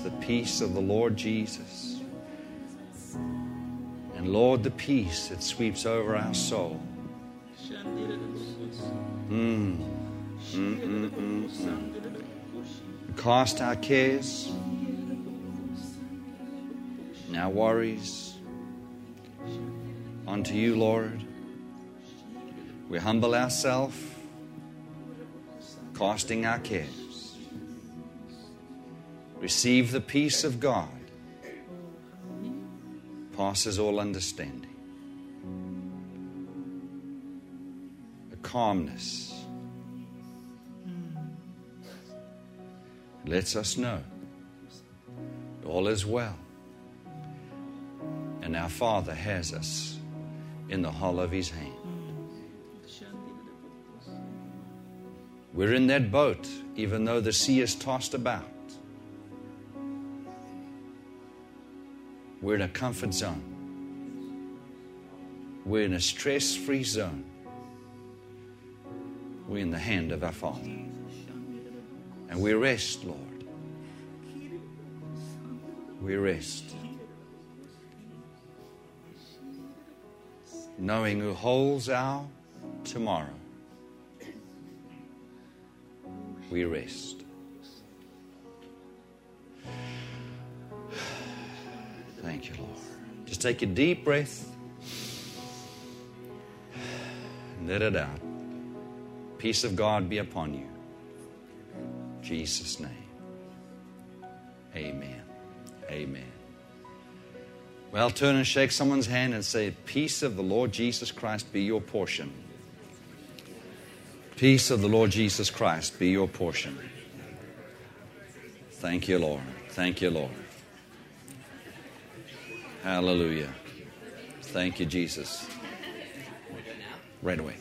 the peace of the Lord Jesus. And Lord, the peace that sweeps over our soul. Cast our cares and our worries unto you, Lord. We humble ourselves, casting our cares. Receive the peace of God, passes all understanding. A calmness lets us know all is well, and our Father has us in the hollow of His hand. We're in that boat, even though the sea is tossed about. We're in a comfort zone. We're in a stress-free zone. We're in the hand of our Father. And we rest, Lord. We rest. Knowing who holds our tomorrow. We rest. Thank you, Lord. Just take a deep breath and let it out. Peace of God be upon you. In Jesus' name. Amen. Amen. Well, turn and shake someone's hand and say, peace of the Lord Jesus Christ be your portion. Peace of the Lord Jesus Christ be your portion. Thank you, Lord. Thank you, Lord. Hallelujah. Thank you, Jesus. Right away.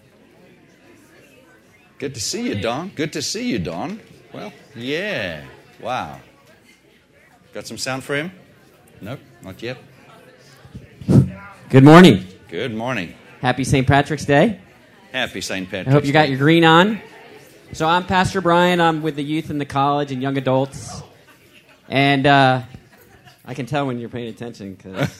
Good to see you, Don. Good to see you, Don. Well, yeah. Wow. Got some sound for him? Nope, not yet. Good morning. Good morning. Happy St. Patrick's Day. Happy St. Patrick's Day. I hope you got your green on. So I'm Pastor Brian. I'm with the youth in the college and young adults. And I can tell when you're paying attention.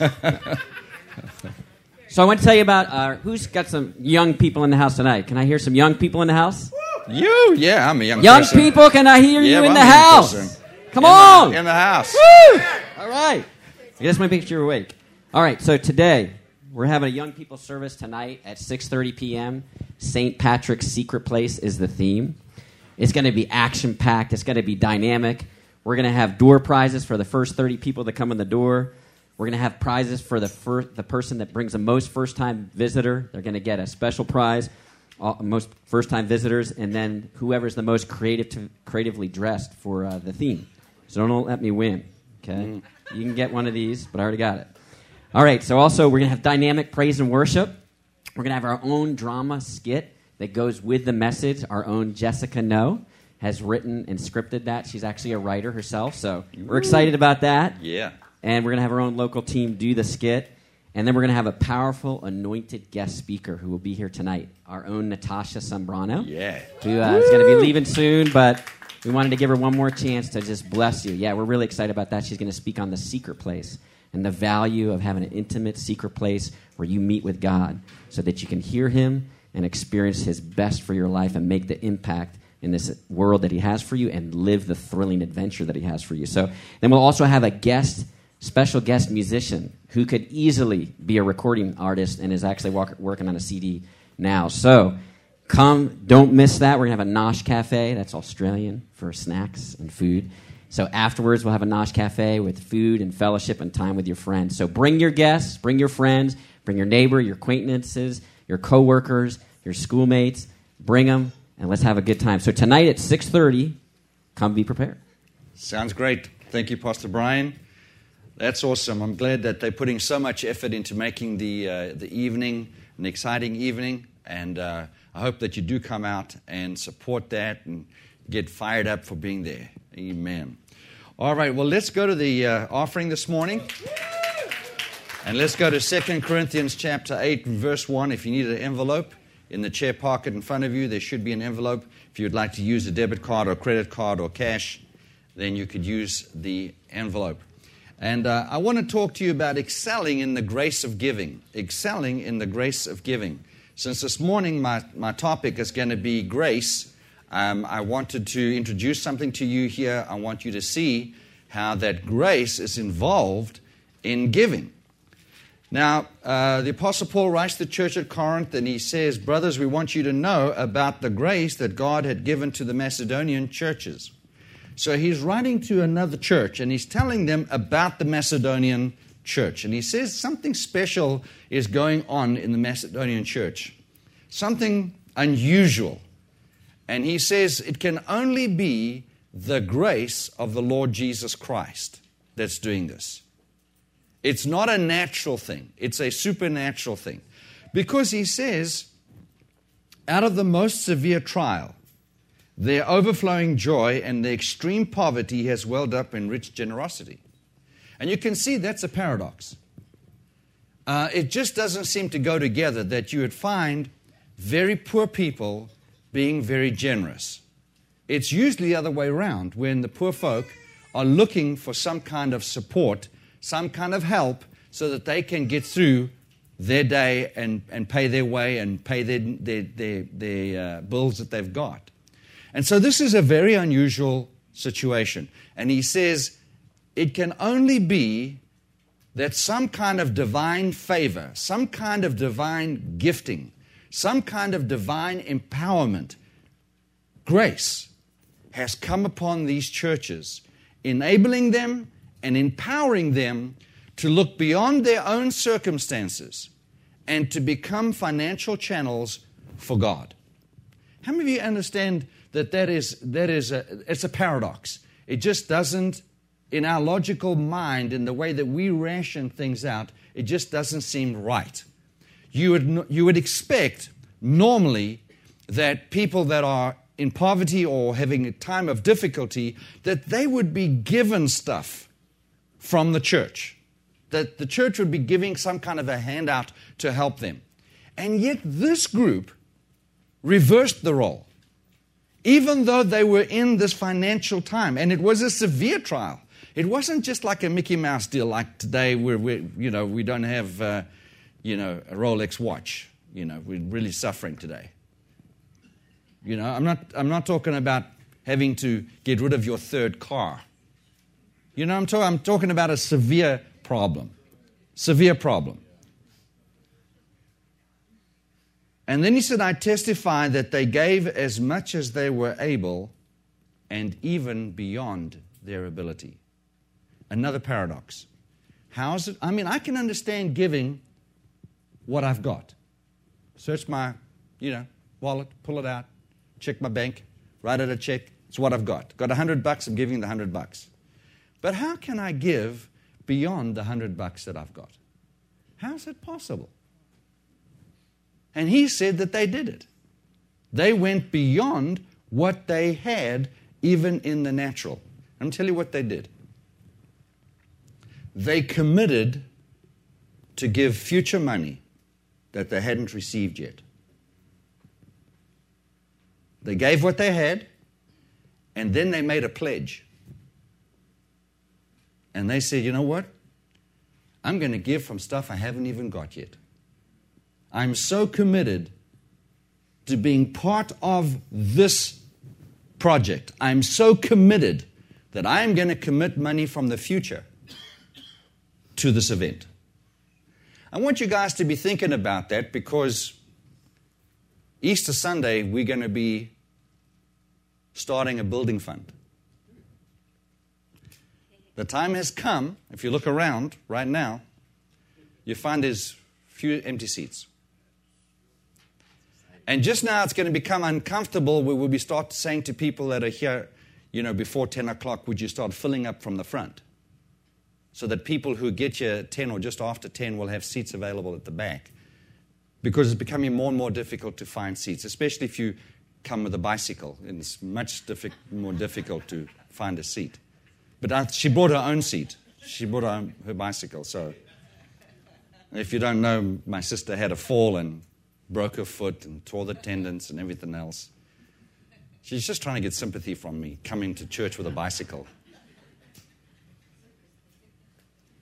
So I want to tell you about who's got some young people in the house tonight. Can I hear some young people in the house? You? Yeah, I'm a young Young person. people, can I hear you in I'm the a young house? person. Come on. In the house. Woo! All right. I just want to make sure you're awake. All right, so today we're having a young people service tonight at 6:30 p.m. St. Patrick's Secret Place is the theme. It's going to be action-packed. It's going to be dynamic. We're going to have door prizes for the first 30 people that come in the door. We're going to have prizes for the person that brings the most first-time visitor. They're going to get a special prize, most first-time visitors, and then whoever's the most creatively dressed for the theme. So don't let me win, okay? You can get one of these, but I already got it. All right, so also we're going to have dynamic praise and worship. We're going to have our own drama skit that goes with the message. Our own Jessica No has written and scripted that. She's actually a writer herself, so we're excited about that. Yeah. And we're going to have our own local team do the skit. And then we're going to have a powerful, anointed guest speaker who will be here tonight, our own Natasha Sombrano. Yeah. Who is going to be leaving soon, but we wanted to give her one more chance to just bless you. Yeah, we're really excited about that. She's going to speak on the secret place and the value of having an intimate secret place where you meet with God so that you can hear Him and experience His best for your life and make the impact in this world that He has for you and live the thrilling adventure that He has for you. So then we'll also have a special guest musician who could easily be a recording artist and is actually working on a CD now. So come, don't miss that. We're going to have a Nosh Cafe. That's Australian for snacks and food. So afterwards, we'll have a Nosh Cafe with food and fellowship and time with your friends. So bring your guests, bring your friends, bring your neighbor, your acquaintances, your coworkers, your schoolmates. Bring them, and let's have a good time. So tonight at 6:30, come be prepared. Sounds great. Thank you, Pastor Brian. That's awesome. I'm glad that they're putting so much effort into making the evening an exciting evening, and I hope that you do come out and support that and get fired up for being there. Amen. All right, well, let's go to the offering this morning. And let's go to 2 Corinthians chapter 8, verse 1. If you need an envelope, in the chair pocket in front of you, there should be an envelope. If you'd like to use a debit card or credit card or cash, then you could use the envelope. And I want to talk to you about excelling in the grace of giving. Excelling in the grace of giving. Since this morning my topic is going to be grace, I wanted to introduce something to you here. I want you to see how that grace is involved in giving. Now, the Apostle Paul writes to the church at Corinth, and he says, brothers, we want you to know about the grace that God had given to the Macedonian churches. So he's writing to another church, and he's telling them about the Macedonian church. And he says something special is going on in the Macedonian church, something unusual. And he says it can only be the grace of the Lord Jesus Christ that's doing this. It's not a natural thing. It's a supernatural thing. Because he says, out of the most severe trial, their overflowing joy and their extreme poverty has welled up in rich generosity. And you can see that's a paradox. It just doesn't seem to go together that you would find very poor people being very generous. It's usually the other way around, when the poor folk are looking for some kind of support, some kind of help, so that they can get through their day and pay their way and pay their bills that they've got. And so this is a very unusual situation. And he says it can only be that some kind of divine favor, some kind of divine gifting, some kind of divine empowerment, grace, has come upon these churches, enabling them and empowering them to look beyond their own circumstances and to become financial channels for God. How many of you understand that it's a paradox? It just doesn't, in our logical mind, in the way that we ration things out, it just doesn't seem right. You would expect normally that people that are in poverty or having a time of difficulty, that they would be given stuff from the church, that the church would be giving some kind of a handout to help them. And yet this group reversed the role, even though they were in this financial time, and it was a severe trial. It wasn't just like a Mickey Mouse deal like today where we don't have a Rolex watch. We're really suffering today. I'm not talking about having to get rid of your third car. I'm talking about a severe problem. Severe problem. And then he said, I testify that they gave as much as they were able and even beyond their ability. Another paradox. How is it? I can understand giving what I've got. Search my, wallet, pull it out, check my bank, write out a check. It's what I've got. Got $100, I'm giving the $100. But how can I give beyond the $100 that I've got? How is it possible? And he said that they did it. They went beyond what they had, even in the natural. I'm going to tell you what they did. They committed to give future money that they hadn't received yet. They gave what they had, and then they made a pledge. And they said, you know what? I'm going to give from stuff I haven't even got yet. I'm so committed to being part of this project. I'm so committed that I'm going to commit money from the future to this event. I want you guys to be thinking about that, because Easter Sunday we're going to be starting a building fund. The time has come. If you look around right now, you find there's few empty seats. And just now it's going to become uncomfortable where we'll start saying to people that are here, before 10 o'clock, would you start filling up from the front? So that people who get here at 10 or just after 10 will have seats available at the back. Because it's becoming more and more difficult to find seats, especially if you come with a bicycle. It's much more difficult to find a seat. But she brought her own seat. She brought her bicycle. So if you don't know, my sister had a fall and broke her foot and tore the tendons and everything else. She's just trying to get sympathy from me, coming to church with a bicycle.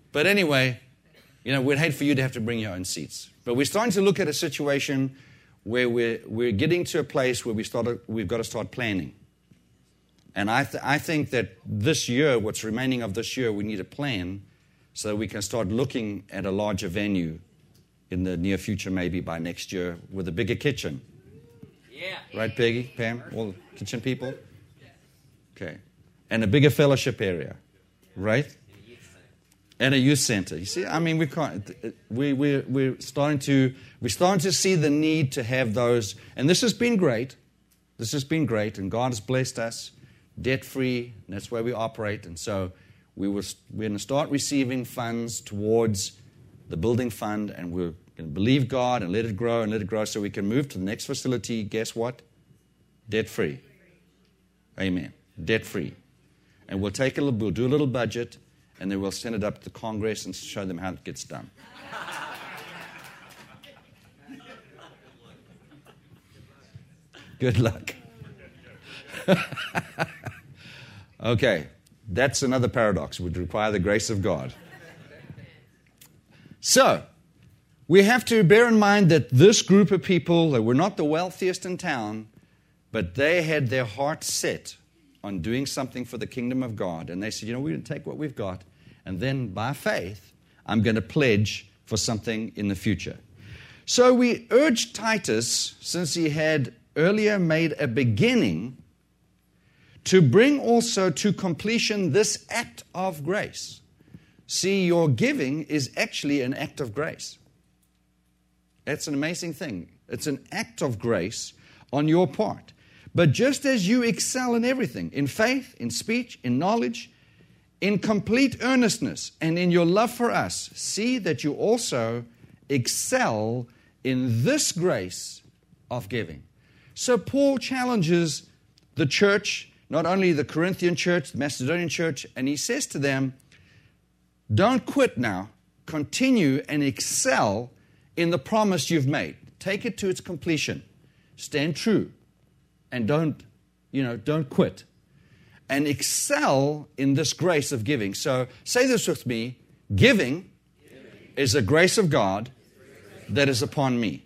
But anyway, we'd hate for you to have to bring your own seats. But we're starting to look at a situation where we're getting to a place where we've got to start planning. And I think that this year, what's remaining of this year, we need a plan so that we can start looking at a larger venue in the near future, maybe by next year, with a bigger kitchen. Yeah. Right, Peggy, Pam, all the kitchen people? Okay. And a bigger fellowship area, right? And a youth center. You see, I mean, we can't. We're starting to see the need to have those, and this has been great. This has been great, and God has blessed us, debt free, and that's where we operate. And so we're going to start receiving funds towards the building fund, and we're going to believe God and let it grow, so we can move to the next facility. Guess what? Debt free. Amen. Debt free. And we'll do a little budget, and then we'll send it up to Congress and show them how it gets done. Good luck. Okay, that's another paradox. It would require the grace of God. So, we have to bear in mind that this group of people, they were not the wealthiest in town, but they had their hearts set on doing something for the kingdom of God. And they said, we're going to take what we've got, and then by faith, I'm going to pledge for something in the future. So we urged Titus, since he had earlier made a beginning, to bring also to completion this act of grace. See, your giving is actually an act of grace. That's an amazing thing. It's an act of grace on your part. But just as you excel in everything, in faith, in speech, in knowledge, in complete earnestness, and in your love for us, see that you also excel in this grace of giving. So Paul challenges the church, not only the Corinthian church, the Macedonian church, and he says to them, don't quit now. Continue and excel in the promise you've made. Take it to its completion. Stand true. And don't quit. And excel in this grace of giving. So say this with me. Giving is a grace of God that is upon me.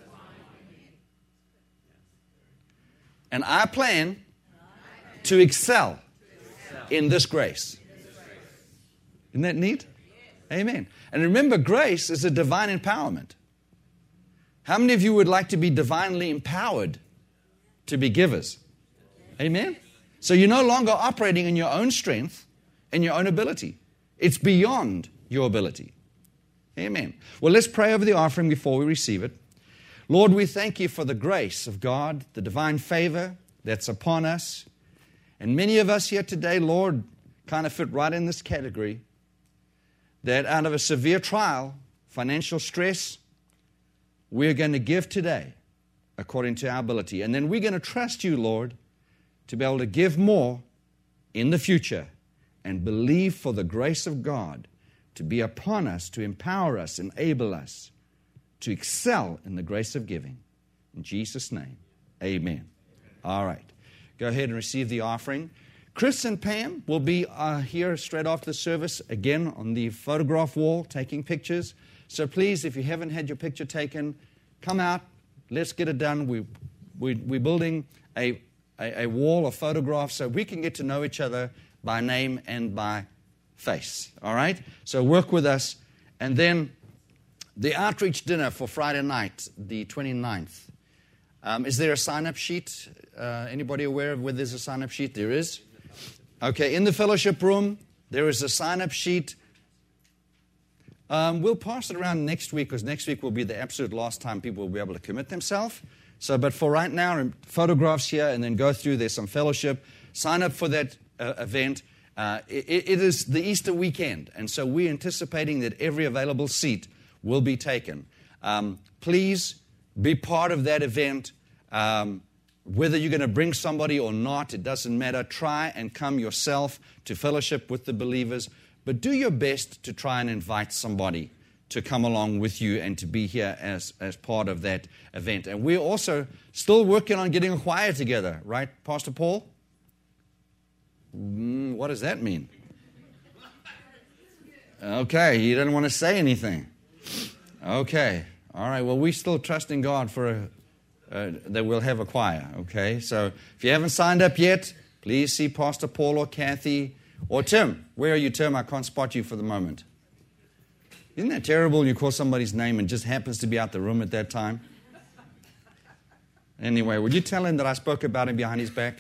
And I plan to excel in this grace. Isn't that neat? Amen. And remember, grace is a divine empowerment. How many of you would like to be divinely empowered to be givers? Amen? So you're no longer operating in your own strength and your own ability. It's beyond your ability. Amen. Well, let's pray over the offering before we receive it. Lord, we thank you for the grace of God, the divine favor that's upon us. And many of us here today, Lord, kind of fit right in this category, that out of a severe trial, financial stress, we're going to give today according to our ability. And then we're going to trust you, Lord, to be able to give more in the future and believe for the grace of God to be upon us, to empower us, enable us to excel in the grace of giving. In Jesus' name, amen. All right. Go ahead and receive the offering. Chris and Pam will be here straight after the service, again on the photograph wall, taking pictures. So please, if you haven't had your picture taken, come out. Let's get it done. We're building a wall of photographs so we can get to know each other by name and by face. All right? So work with us. And then the outreach dinner for Friday night, the 29th. Is there a sign-up sheet? Anybody aware of whether there's a sign-up sheet? There is. Okay, in the fellowship room, there is a sign-up sheet. We'll pass it around next week, because next week will be the absolute last time people will be able to commit themselves. So, but for right now, photographs here, and then go through. There's some fellowship. Sign up for that event. It is the Easter weekend, and so we're anticipating that every available seat will be taken. Please be part of that event. Whether you're going to bring somebody or not, it doesn't matter. Try and come yourself to fellowship with the believers. But do your best to try and invite somebody to come along with you and to be here as part of that event. And we're also still working on getting a choir together, right, Pastor Paul? What does that mean? Okay, he didn't want to say anything. Okay, all right. Well, we still trust in God for that we'll have a choir. Okay, so if you haven't signed up yet, please see Pastor Paul or Kathy or Tim. Where are you, Tim? I can't spot you for the moment. Isn't that terrible? You call somebody's name and just happens to be out the room at that time. Anyway, would you tell him that I spoke about him behind his back?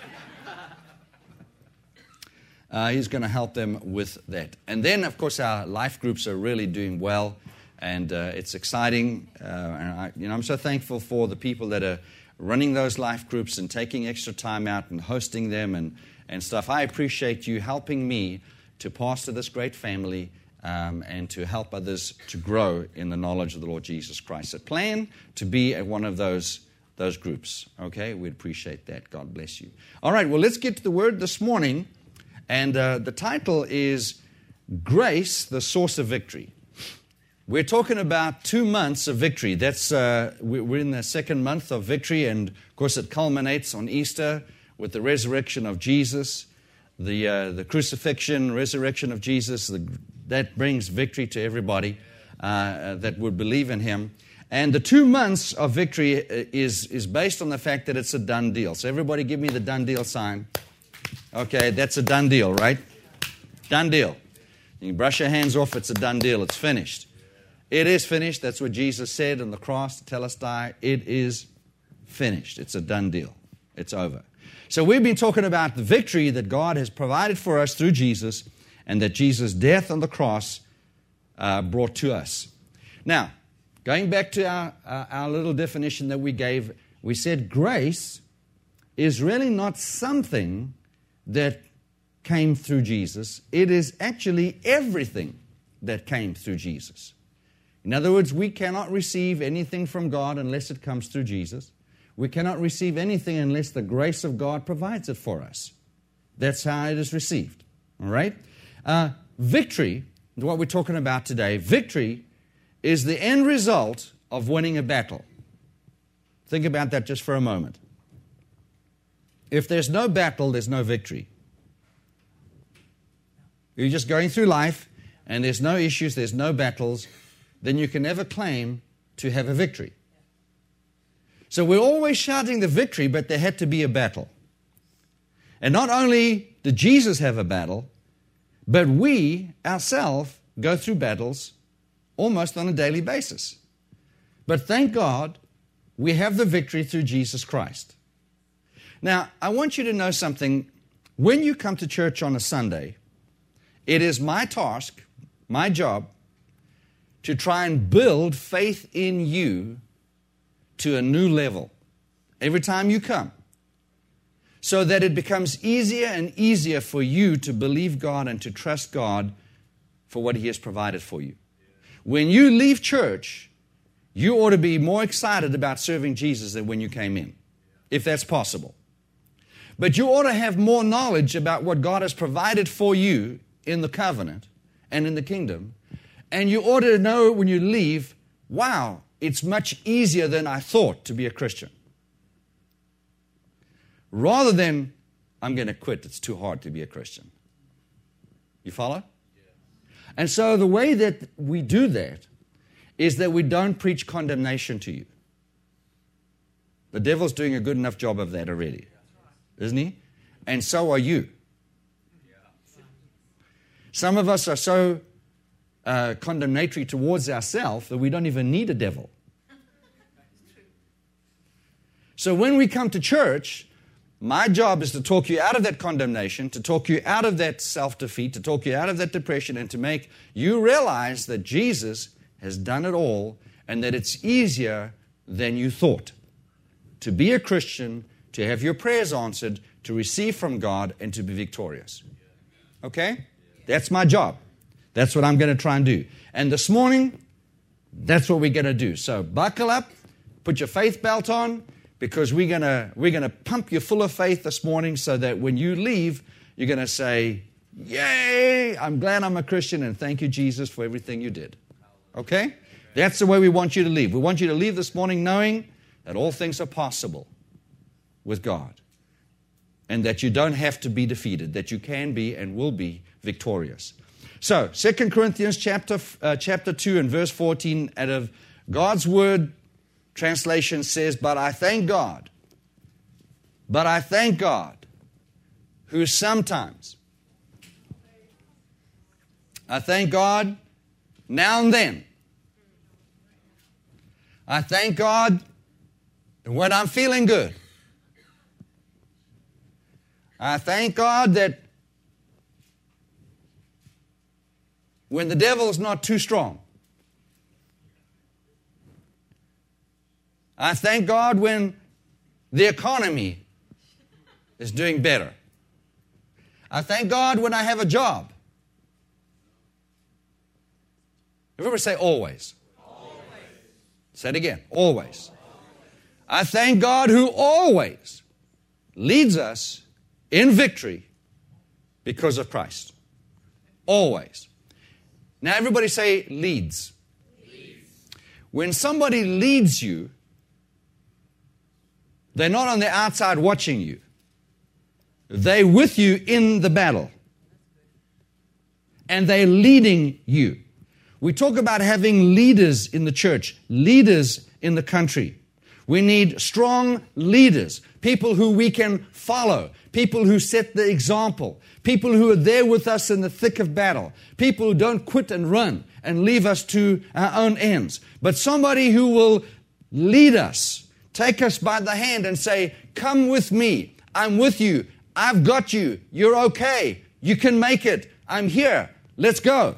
He's going to help them with that. And then, of course, our life groups are really doing well, and it's exciting. And I'm so thankful for the people that are running those life groups and taking extra time out and hosting them and stuff. I appreciate you helping me to pastor this great family and to help others to grow in the knowledge of the Lord Jesus Christ. So plan to be at one of those groups. Okay, we'd appreciate that. God bless you. All right, well, let's get to the word this morning. And the title is Grace, the Source of Victory. We're talking about 2 months of victory. That's we're in the second month of victory, and of course it culminates on Easter with the resurrection of Jesus, the crucifixion, resurrection of Jesus. That brings victory to everybody that would believe in Him. And the 2 months of victory is based on the fact that it's a done deal. So everybody give me the done deal sign. Okay, that's a done deal, right? Done deal. You can brush your hands off, it's a done deal. It's finished. It is finished. That's what Jesus said on the cross to tell us die. It is finished. It's a done deal. It's over. So we've been talking about the victory that God has provided for us through Jesus and that Jesus' death on the cross brought to us. Now, going back to our little definition that we gave, we said grace is really not something that came through Jesus. It is actually everything that came through Jesus. In other words, we cannot receive anything from God unless it comes through Jesus. We cannot receive anything unless the grace of God provides it for us. That's how it is received. All right? Victory, what we're talking about today, victory is the end result of winning a battle. Think about that just for a moment. If there's no battle, there's no victory. You're just going through life and there's no issues, there's no battles, then you can never claim to have a victory. So we're always shouting the victory, but there had to be a battle. And not only did Jesus have a battle, but we ourselves go through battles almost on a daily basis. But thank God we have the victory through Jesus Christ. Now, I want you to know something. When you come to church on a Sunday, it is my task, my job, to try and build faith in you to a new level every time you come, so that it becomes easier and easier for you to believe God and to trust God for what He has provided for you. When you leave church, you ought to be more excited about serving Jesus than when you came in, if that's possible. But you ought to have more knowledge about what God has provided for you in the covenant and in the kingdom. And you ought to know when you leave, wow, it's much easier than I thought to be a Christian. Rather than, I'm going to quit, it's too hard to be a Christian. You follow? Yeah. And so the way that we do that is that we don't preach condemnation to you. The devil's doing a good enough job of that already, isn't he? And so are you. Some of us are so condemnatory towards ourselves that we don't even need a devil. So when we come to church, my job is to talk you out of that condemnation, to talk you out of that self-defeat, to talk you out of that depression, and to make you realize that Jesus has done it all and that it's easier than you thought to be a Christian, to have your prayers answered, to receive from God, and to be victorious. Okay? That's my job. That's what I'm going to try and do. And this morning, that's what we're going to do. So buckle up, put your faith belt on, because we're going to pump you full of faith this morning so that when you leave, you're going to say, yay, I'm glad I'm a Christian, and thank you, Jesus, for everything you did. Okay? That's the way we want you to leave. We want you to leave this morning knowing that all things are possible with God, and that you don't have to be defeated, that you can be and will be victorious. So, 2 Corinthians chapter 2 and verse 14 out of God's Word translation says, but I thank God, who sometimes, I thank God now and then. I thank God when I'm feeling good. I thank God that when the devil is not too strong. I thank God when the economy is doing better. I thank God when I have a job. Everybody say always. Always. Say it again. Always. I thank God who always leads us in victory because of Christ. Always. Now everybody say leads. When somebody leads you, they're not on the outside watching you. They're with you in the battle. And they're leading you. We talk about having leaders in the church, leaders in the country. We need strong leaders, people who we can follow, people who set the example, people who are there with us in the thick of battle, people who don't quit and run and leave us to our own ends, but somebody who will lead us, take us by the hand and say, come with me, I'm with you, I've got you, you're okay, you can make it, I'm here, let's go.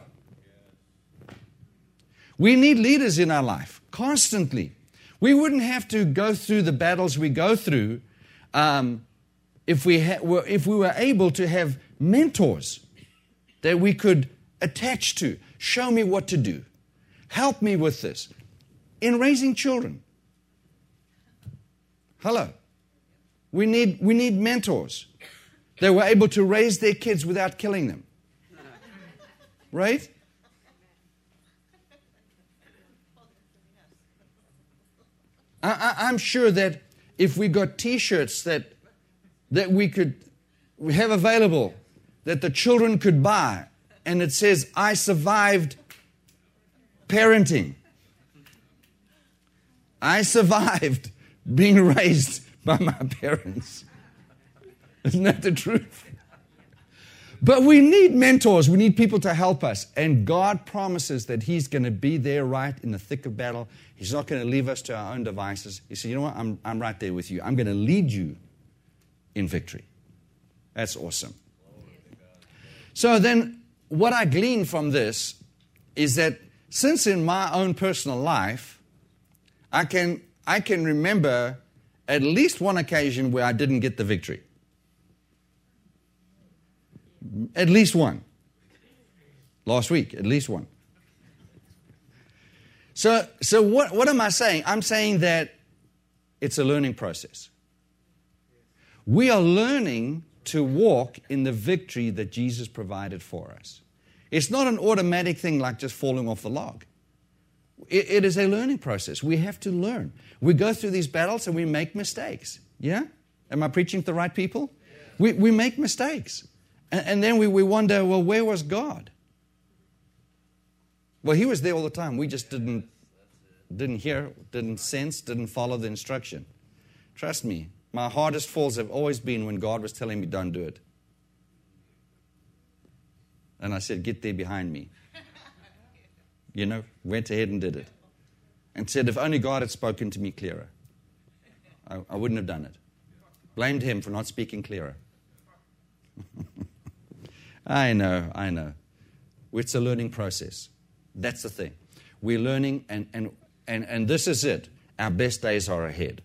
We need leaders in our life, constantly. We wouldn't have to go through the battles we go through if we were able to have mentors that we could attach to. Show me what to do. Help me with this. In raising children. Hello. We need mentors that were able to raise their kids without killing them. Right? I'm sure that if we got T-shirts that we could have available, that the children could buy, and it says, I survived parenting. I survived being raised by my parents. Isn't that the truth? But we need mentors. We need people to help us. And God promises that He's going to be there right in the thick of battle. He's not going to leave us to our own devices. He said, you know what? I'm right there with you. I'm going to lead you in victory. That's awesome. So then what I glean from this is that since in my own personal life, I can remember at least one occasion where I didn't get the victory. At least one. Last week, at least one. So what am I saying? I'm saying that it's a learning process. We are learning to walk in the victory that Jesus provided for us. It's not an automatic thing like just falling off the log. It is a learning process. We have to learn. We go through these battles and we make mistakes. Yeah? Am I preaching to the right people? We make mistakes. And then we wonder, well, where was God? Well, He was there all the time. We just didn't hear, didn't sense, didn't follow the instruction. Trust me, my hardest falls have always been when God was telling me, don't do it. And I said, get there behind me. Went ahead and did it. And said, if only God had spoken to me clearer, I wouldn't have done it. Blamed Him for not speaking clearer. I know. It's a learning process. That's the thing. We're learning, and this is it. Our best days are ahead.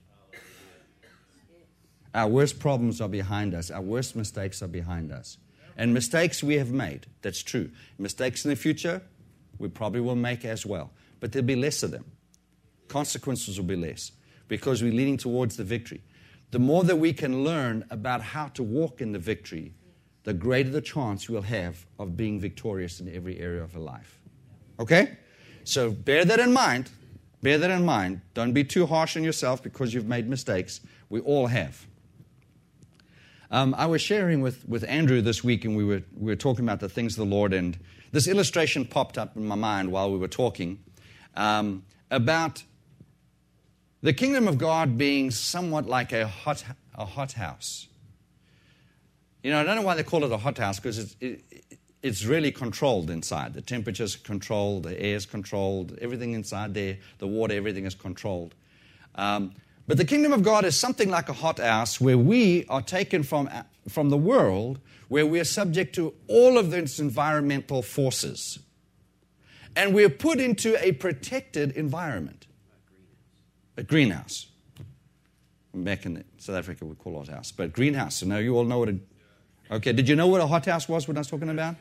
Our worst problems are behind us. Our worst mistakes are behind us. And mistakes we have made, that's true. Mistakes in the future, we probably will make as well. But there'll be less of them. Consequences will be less because we're leading towards the victory. The more that we can learn about how to walk in the victory, the greater the chance we'll have of being victorious in every area of our life. Okay? So bear that in mind. Bear that in mind. Don't be too harsh on yourself because you've made mistakes. We all have. I was sharing with Andrew this week, and we were talking about the things of the Lord, and this illustration popped up in my mind while we were talking about the kingdom of God being somewhat like a hot house. You know, I don't know why they call it a hot house, because it's really controlled inside. The temperature's controlled, the air's controlled, everything inside there, the water, everything is controlled. But the kingdom of God is something like a hot house where we are taken from the world, where we are subject to all of its environmental forces. And we are put into a protected environment. A greenhouse. Back in South Africa, we call it a house. But greenhouse. So now you all know what okay, did you know what a hot house was when I was talking about?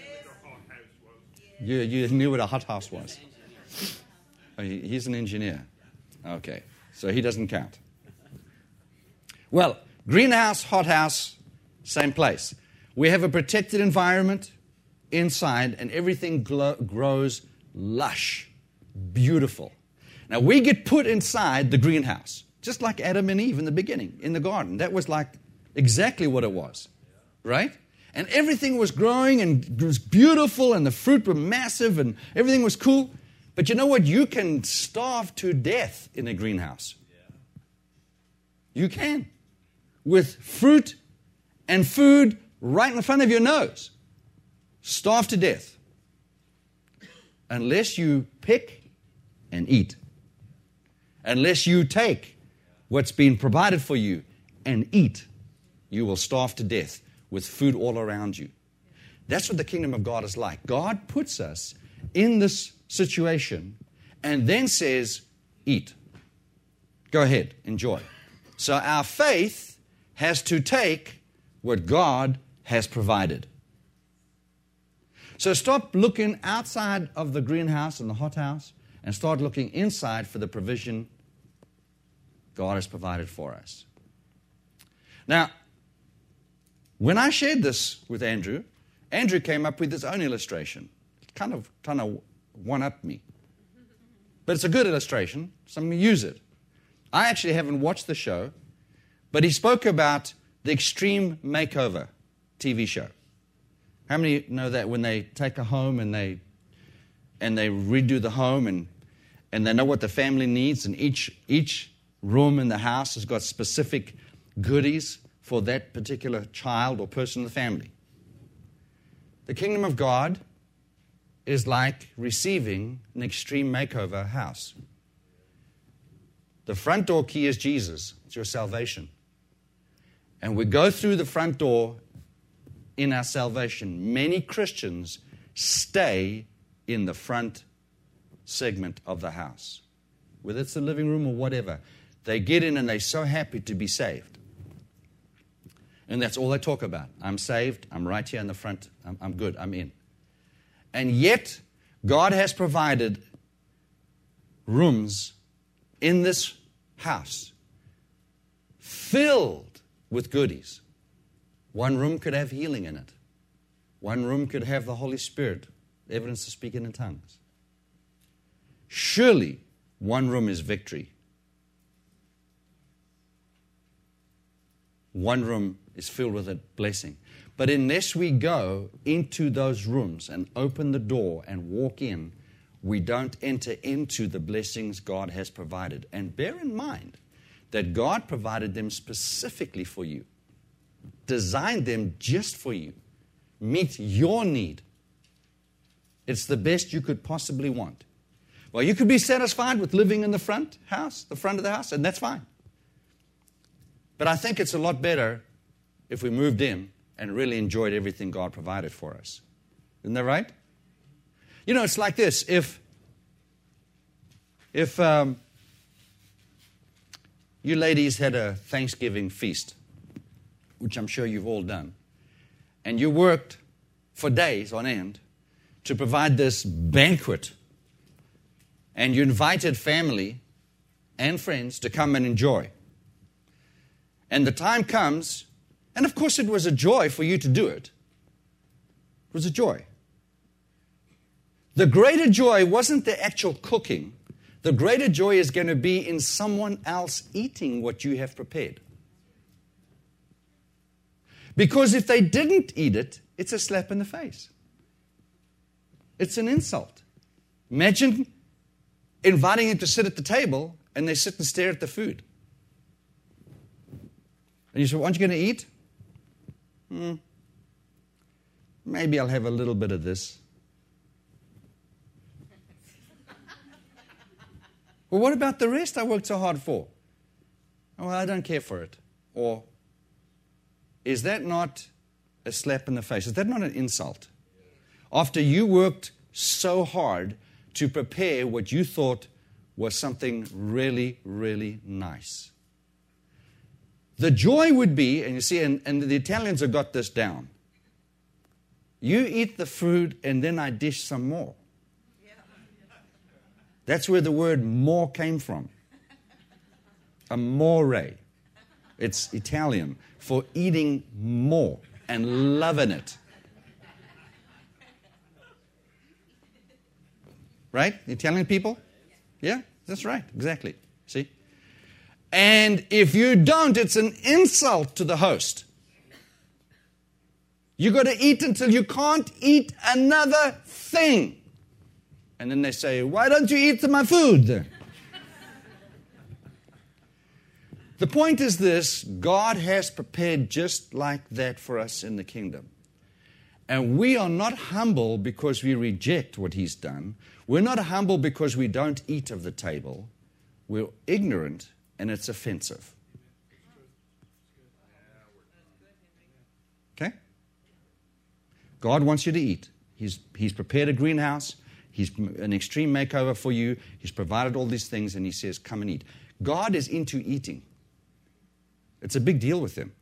You knew what a hot house was. Oh, he's an engineer. Okay, so he doesn't count. Well, greenhouse, hot house, same place. We have a protected environment inside, and everything grows lush, beautiful. Now, we get put inside the greenhouse, just like Adam and Eve in the beginning, in the garden. That was like exactly what it was, right? And everything was growing, and it was beautiful, and the fruit were massive, and everything was cool. But you know what? You can starve to death in a greenhouse. You can. With fruit and food right in front of your nose. Starve to death. Unless you pick and eat. Unless you take what's been provided for you and eat, you will starve to death with food all around you. That's what the kingdom of God is like. God puts us in this situation and then says, eat. Go ahead, enjoy. So our faith has to take what God has provided. So stop looking outside of the greenhouse and the hothouse and start looking inside for the provision God has provided for us. Now, when I shared this with Andrew, Andrew came up with his own illustration. Kind of one-upped me. But it's a good illustration, so I'm going to use it. I actually haven't watched the show, but he spoke about the Extreme Makeover TV show. How many know that when they take a home and they redo the home and they know what the family needs, and each room in the house has got specific goodies for that particular child or person in the family? The kingdom of God is like receiving an extreme makeover house. The front door key is Jesus. It's your salvation. And we go through the front door in our salvation. Many Christians stay in the front segment of the house, whether it's the living room or whatever. They get in and they're so happy to be saved. And that's all they talk about. I'm saved. I'm right here in the front. I'm good. I'm in. And yet, God has provided rooms in this house filled with goodies. One room could have healing in it. One room could have the Holy Spirit, evidence of speaking in tongues. Surely, one room is victory. One room is filled with a blessing. But unless we go into those rooms and open the door and walk in, we don't enter into the blessings God has provided. And bear in mind that God provided them specifically for you, designed them just for you, meet your need. It's the best you could possibly want. Well, you could be satisfied with living in the front of the house, and that's fine. But I think it's a lot better if we moved in and really enjoyed everything God provided for us. Isn't that right? You know, it's like this. If you ladies had a Thanksgiving feast, which I'm sure you've all done, and you worked for days on end to provide this banquet, and you invited family and friends to come and enjoy. And the time comes, and of course it was a joy for you to do it. It was a joy. The greater joy wasn't the actual cooking. The greater joy is going to be in someone else eating what you have prepared. Because if they didn't eat it, it's a slap in the face. It's an insult. Imagine inviting them to sit at the table and they sit and stare at the food. And you say, aren't you going to eat? Maybe I'll have a little bit of this. Well, what about the rest I worked so hard for? Oh, well, I don't care for it. Or, is that not a slap in the face? Is that not an insult? After you worked so hard to prepare what you thought was something really, really nice. The joy would be, and you see, and the Italians have got this down. You eat the food and then I dish some more. That's where the word more came from. Amore. It's Italian for eating more and loving it. Right? Italian people? Yeah, that's right. Exactly. See? And if you don't, it's an insult to the host. You got to eat until you can't eat another thing. And then they say, why don't you eat my food? The point is this, God has prepared just like that for us in the kingdom. And we are not humble because we reject what He's done. We're not humble because we don't eat of the table. We're ignorant and it's offensive. Okay? God wants you to eat. He's prepared a greenhouse. He's an extreme makeover for you. He's provided all these things and He says, come and eat. God is into eating. It's a big deal with Him.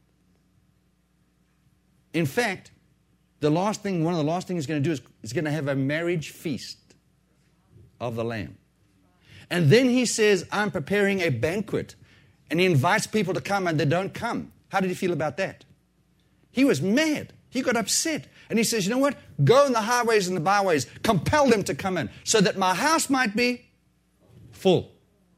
In fact, one of the last things He's going to do is going to have a marriage feast of the Lamb. And then He says, I'm preparing a banquet. And He invites people to come and they don't come. How did He feel about that? He was mad. He got upset. And He says, you know what? Go in the highways and the byways. Compel them to come in so that my house might be full.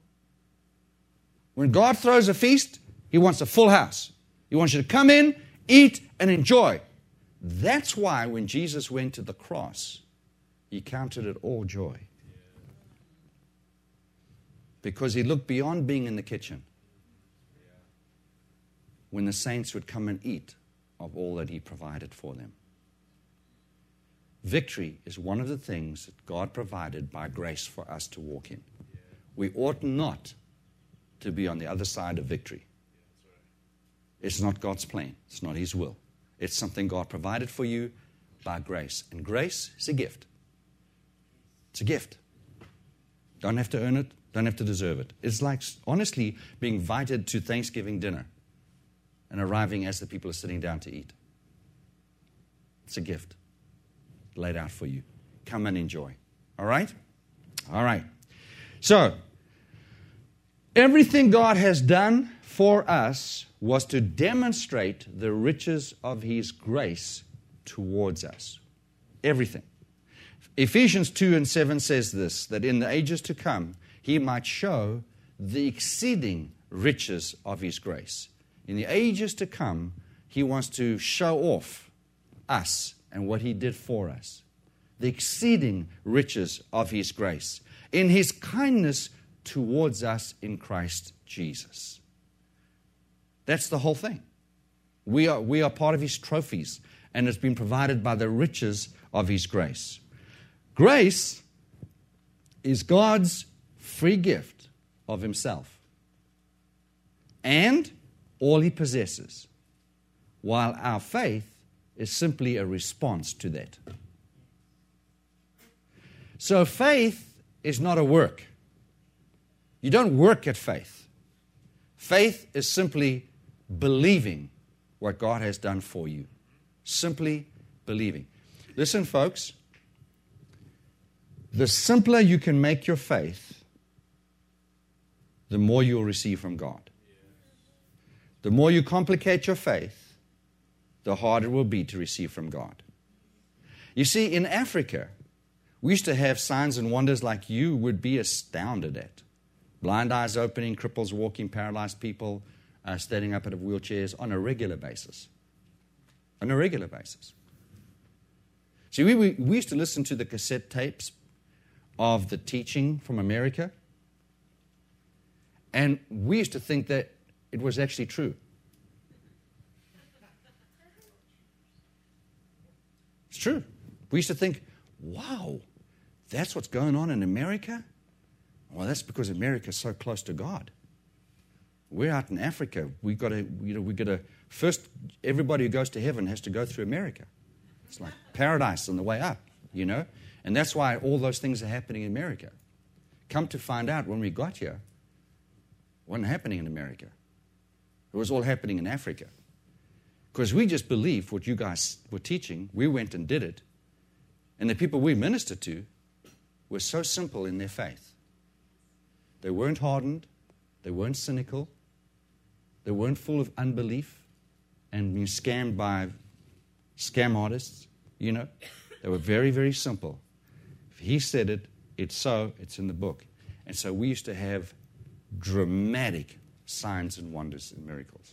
When God throws a feast, He wants a full house. He wants you to come in, eat, and enjoy. That's why when Jesus went to the cross, He counted it all joy. Because He looked beyond being in the kitchen when the saints would come and eat of all that He provided for them. Victory is one of the things that God provided by grace for us to walk in. We ought not to be on the other side of victory. It's not God's plan. It's not His will. It's something God provided for you by grace. And grace is a gift. It's a gift. Don't have to earn it. Don't have to deserve it. It's like, honestly, being invited to Thanksgiving dinner and arriving as the people are sitting down to eat. It's a gift laid out for you. Come and enjoy. All right? All right. So, everything God has done for us was to demonstrate the riches of His grace towards us. Everything. Ephesians 2:7 says this, that in the ages to come, He might show the exceeding riches of His grace. In the ages to come, He wants to show off us and what He did for us. The exceeding riches of His grace. In His kindness towards us in Christ Jesus. That's the whole thing. We are part of His trophies, and it's been provided by the riches of His grace. Grace is God's free gift of Himself and all He possesses, while our faith is simply a response to that. So faith is not a work. You don't work at faith. Faith is simply believing what God has done for you. Simply believing. Listen, folks. The simpler you can make your faith, the more you'll receive from God. The more you complicate your faith, the harder it will be to receive from God. You see, in Africa, we used to have signs and wonders like you would be astounded at. Blind eyes opening, cripples walking, paralyzed people standing up out of wheelchairs on a regular basis. on a regular basis. See, we used to listen to the cassette tapes of the teaching from America, and we used to think that it was actually true. It's true. We used to think, wow, that's what's going on in America? Well, that's because America's so close to God. We're out in Africa. We got to first, everybody who goes to heaven has to go through America. It's like paradise on the way up, And that's why all those things are happening in America. Come to find out, when we got here, it wasn't happening in America. It was all happening in Africa. Because we just believed what you guys were teaching. We went and did it. And the people we ministered to were so simple in their faith. They weren't hardened. They weren't cynical. They weren't full of unbelief and being scammed by scam artists. They were very, very simple. If he said it, it's so, it's in the book. And so we used to have dramatic signs and wonders and miracles.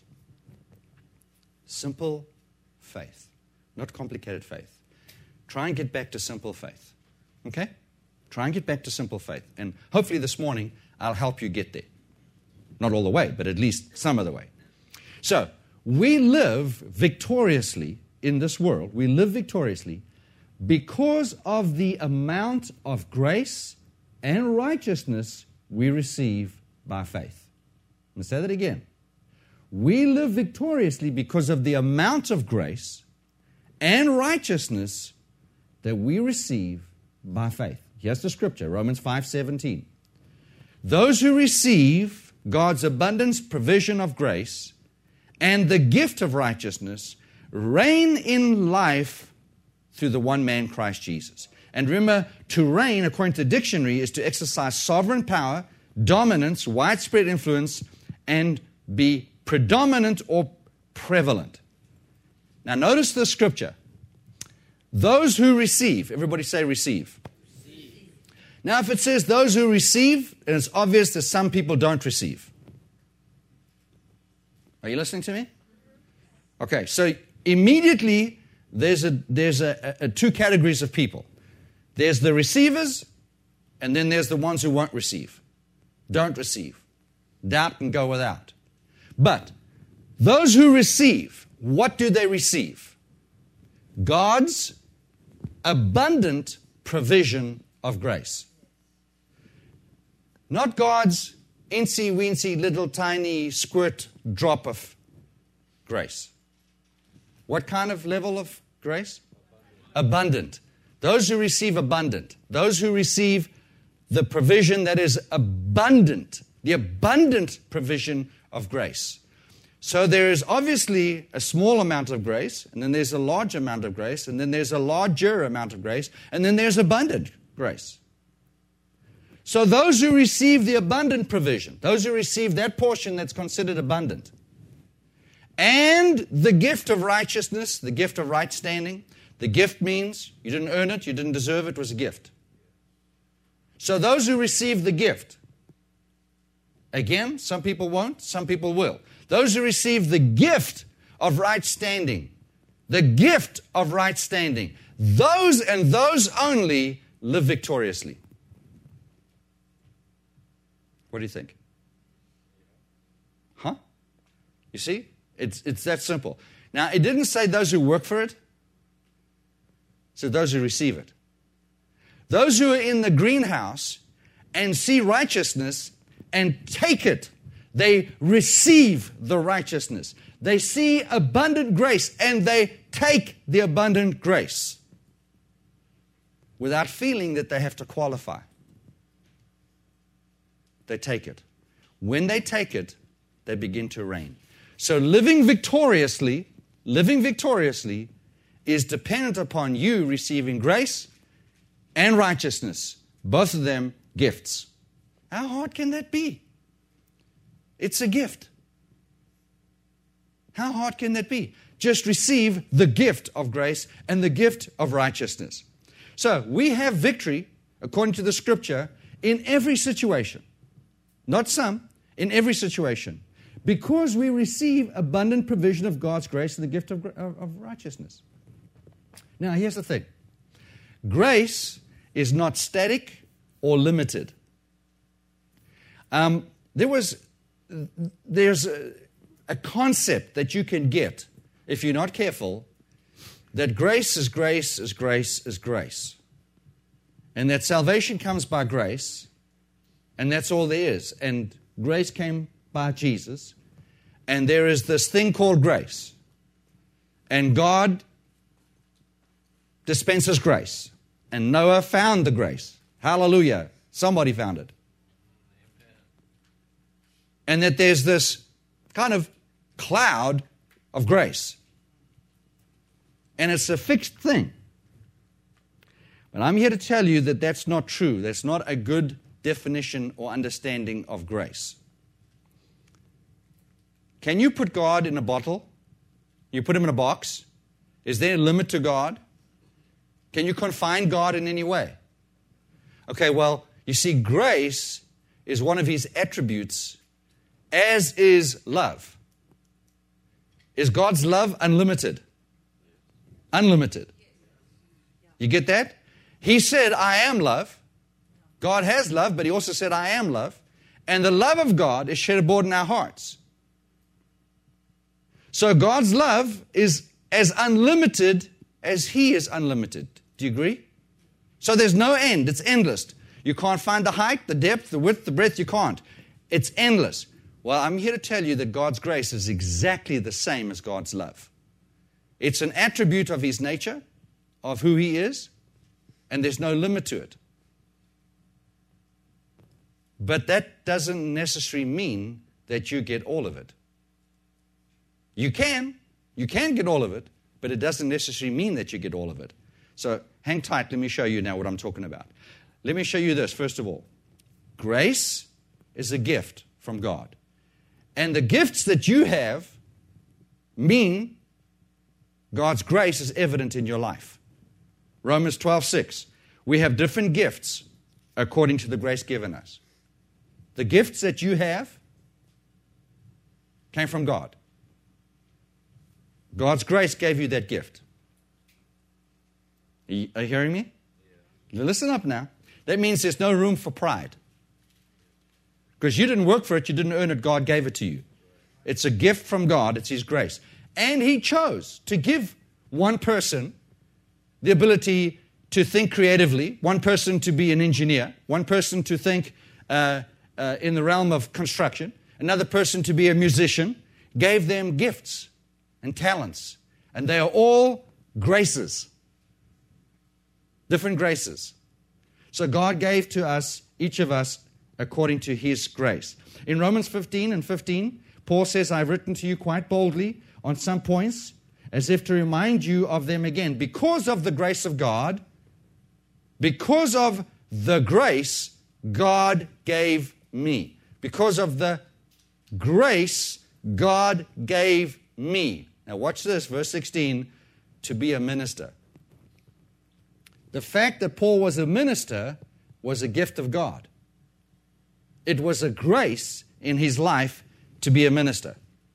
Simple faith, not complicated faith. Try and get back to simple faith. Okay? Try and get back to simple faith. And hopefully this morning I'll help you get there. Not all the way, but at least some of the way. So, we live victoriously in this world. We live victoriously because of the amount of grace and righteousness we receive by faith. I'm going to say that again. We live victoriously because of the amount of grace and righteousness that we receive by faith. Here's the scripture, Romans 5:17. Those who receive God's abundance provision of grace and the gift of righteousness reign in life through the one man, Christ Jesus. And remember, to reign, according to the dictionary, is to exercise sovereign power, dominance, widespread influence, and be predominant or prevalent. Now notice the scripture. Those who receive, everybody say receive. Receive. Now if it says those who receive, then it's obvious that some people don't receive. Are you listening to me? Okay, so immediately there's two categories of people. There's the receivers, and then there's the ones who won't receive. Don't receive. Doubt and go without. But those who receive, what do they receive? God's abundant provision of grace. Not God's incy-weensy little tiny squirt drop of grace. What kind of level of grace? Abundant. Those who receive abundant. Those who receive the provision that is abundant. The abundant provision of grace. So there is obviously a small amount of grace, and then there's a large amount of grace, and then there's a larger amount of grace, and then there's abundant grace. So those who receive the abundant provision, those who receive that portion that's considered abundant, and the gift of righteousness, the gift of right standing, the gift means you didn't earn it, you didn't deserve it, it was a gift. So those who receive the gift, again, some people won't, some people will. Those who receive the gift of right standing, the gift of right standing, those and those only live victoriously. What do you think? Huh? You see? It's that simple. Now, it didn't say those who work for it. It said those who receive it. Those who are in the greenhouse and see righteousness and take it, they receive the righteousness. They see abundant grace and they take the abundant grace without feeling that they have to qualify. They take it. When they take it, they begin to reign. So living victoriously is dependent upon you receiving grace and righteousness, both of them gifts. How hard can that be? It's a gift. How hard can that be? Just receive the gift of grace and the gift of righteousness. So we have victory, according to the scripture, in every situation. Not some, in every situation. Because we receive abundant provision of God's grace and the gift of righteousness. Now, here's the thing. Grace is not static or limited. There's a concept that you can get, if you're not careful, that grace is grace is grace is grace. And that salvation comes by grace, and that's all there is. And grace came by Jesus, and there is this thing called grace. And God dispenses grace. And Noah found the grace. Hallelujah. Somebody found it. And that there's this kind of cloud of grace. And it's a fixed thing. But I'm here to tell you that that's not true. That's not a good definition or understanding of grace. Can you put God in a bottle? You put him in a box? Is there a limit to God? Can you confine God in any way? Okay, well, you see, grace is one of his attributes, as is love. Is God's love unlimited? Unlimited. You get that? He said, I am love. God has love, but he also said, I am love. And the love of God is shed abroad in our hearts. So God's love is as unlimited as he is unlimited. Do you agree? So there's no end. It's endless. You can't find the height, the depth, the width, the breadth. You can't. It's endless. Well, I'm here to tell you that God's grace is exactly the same as God's love. It's an attribute of his nature, of who he is, and there's no limit to it. But that doesn't necessarily mean that you get all of it. You can get all of it, but it doesn't necessarily mean that you get all of it. So hang tight, let me show you now what I'm talking about. Let me show you this, first of all. Grace is a gift from God. And the gifts that you have mean God's grace is evident in your life. Romans 12:6. We have different gifts according to the grace given us. The gifts that you have came from God. God's grace gave you that gift. Are you hearing me? Yeah. Listen up now. That means there's no room for pride. Because you didn't work for it, you didn't earn it, God gave it to you. It's a gift from God, it's his grace. And he chose to give one person the ability to think creatively, one person to be an engineer, one person to think in the realm of construction, another person to be a musician, gave them gifts and talents. And they are all graces. Different graces. So God gave to us, each of us, according to his grace. In Romans 15:15, Paul says, I've written to you quite boldly on some points, as if to remind you of them again. Because of the grace of God, because of the grace God gave me. Because of the grace God gave me. Now watch this, verse 16, to be a minister. The fact that Paul was a minister was a gift of God. It was a grace in his life to be a minister.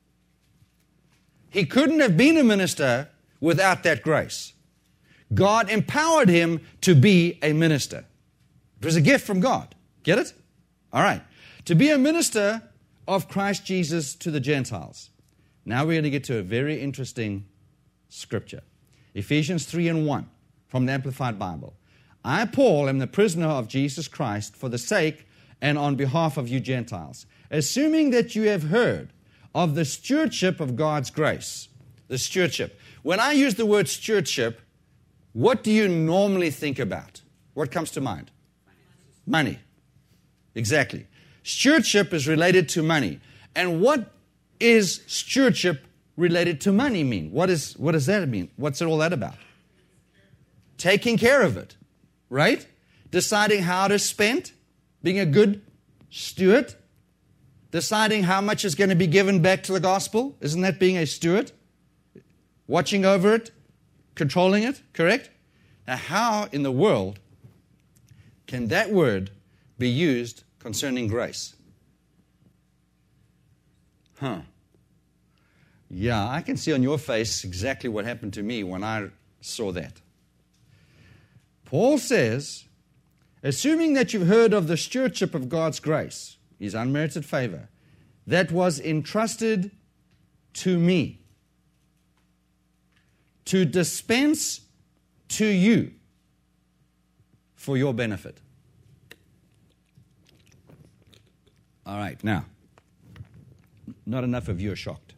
He couldn't have been a minister without that grace. God empowered him to be a minister. It was a gift from God. Get it? All right. To be a minister of Christ Jesus to the Gentiles. Now we're going to get to a very interesting scripture. Ephesians 3:1 from the Amplified Bible. I, Paul, am the prisoner of Jesus Christ for the sake and on behalf of you Gentiles, assuming that you have heard of the stewardship of God's grace. The stewardship. When I use the word stewardship, what do you normally think about? What comes to mind? Money. Exactly. Stewardship is related to money. And what is stewardship related to money mean? What does that mean? What's all that about? Taking care of it, right? Deciding how to spend, being a good steward, deciding how much is going to be given back to the gospel. Isn't that being a steward? Watching over it, controlling it, correct? Now, how in the world can that word be used concerning grace? Yeah, I can see on your face exactly what happened to me when I saw that. Paul says, assuming that you've heard of the stewardship of God's grace, His unmerited favor, that was entrusted to me to dispense to you for your benefit. All right, now, not enough of you are shocked.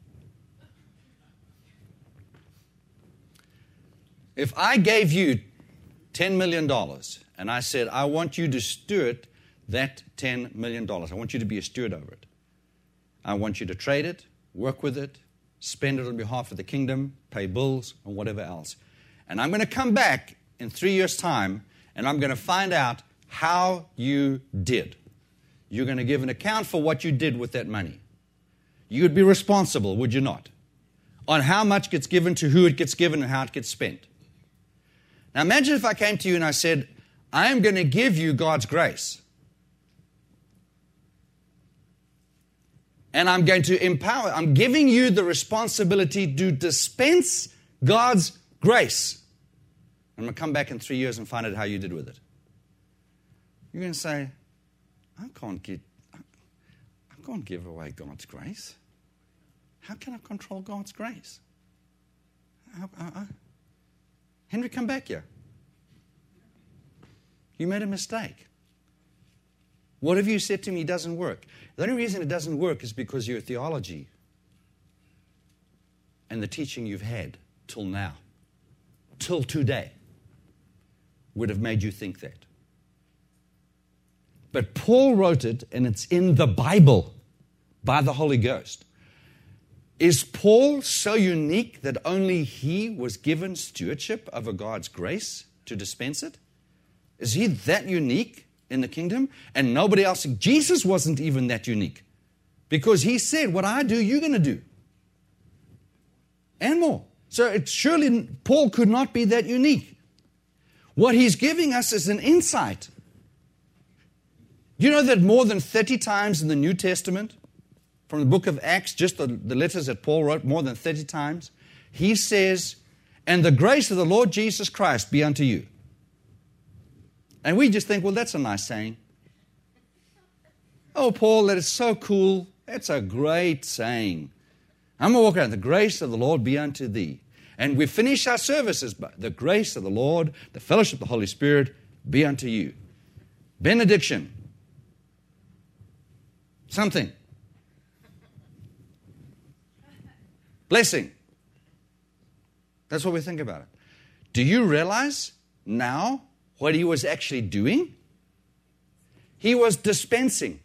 If I gave you $10 million and I said, I want you to steward that $10 million. I want you to be a steward over it. I want you to trade it, work with it, spend it on behalf of the kingdom, pay bills, and whatever else. And I'm going to come back in 3 years' time, and I'm going to find out how you did. You're going to give an account for what you did with that money. You would be responsible, would you not, on how much gets given to who it gets given and how it gets spent. Now imagine if I came to you and I said, I am going to give you God's grace. And I'm going to empower, I'm giving you the responsibility to dispense God's grace. I'm going to come back in 3 years and find out how you did with it. You're going to say, I can't give away God's grace. How can I control God's grace? Henry, come back here. You made a mistake. Whatever you said to me doesn't work. The only reason it doesn't work is because your theology and the teaching you've had till now, till today, would have made you think that. But Paul wrote it, and it's in the Bible by the Holy Ghost. Is Paul so unique that only he was given stewardship over God's grace to dispense it? Is he that unique in the kingdom? And nobody else. Jesus wasn't even that unique. Because he said, what I do, you're going to do. And more. So surely Paul could not be that unique. What he's giving us is an insight. You know that more than 30 times in the New Testament, from the book of Acts, just the letters that Paul wrote, more than 30 times, he says, and the grace of the Lord Jesus Christ be unto you. And we just think, well, that's a nice saying. Oh, Paul, that is so cool. That's a great saying. I'm going to walk around, the grace of the Lord be unto thee. And we finish our services by the grace of the Lord, the fellowship of the Holy Spirit be unto you. Benediction. Something. Blessing. That's what we think about it. Do you realize now what he was actually doing? He was dispensing